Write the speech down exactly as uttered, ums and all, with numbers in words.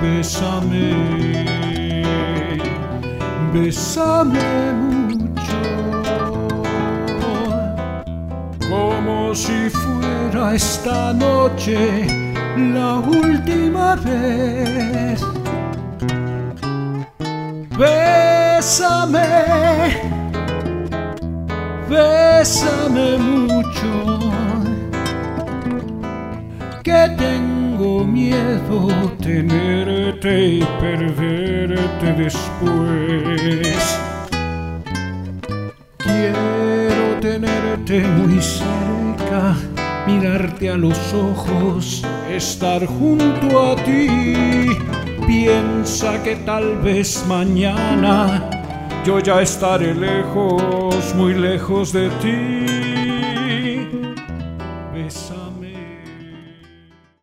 bésame, bésame mucho, como si fuera esta noche la última vez. Bésame, bésame mucho, que tengo miedo tenerte y perderte después. Quiero tenerte muy cerca, mirarte a los ojos, estar junto a ti. Piensa que tal vez mañana yo ya estaré lejos, muy lejos de ti.